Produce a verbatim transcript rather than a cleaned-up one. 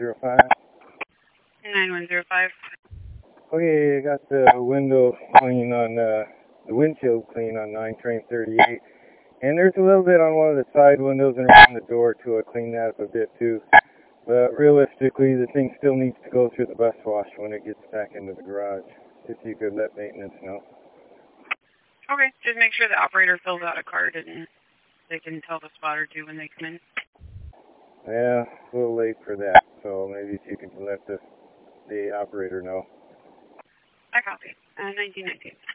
zero five. nine one zero five. Okay, I got the window clean on, uh, the windshield clean on nine train thirty-eight. And there's a little bit on one of the side windows and around the door too. I cleaned that up a bit too. But realistically, the thing still needs to go through the bus wash when it gets back into the garage. If you could let maintenance know. Okay, just make sure the operator fills out a card and they can tell the spotter too when they come in. Yeah, a little late for that, so maybe if you could let the, the operator know. I copy. Uh, nineteen nineteen.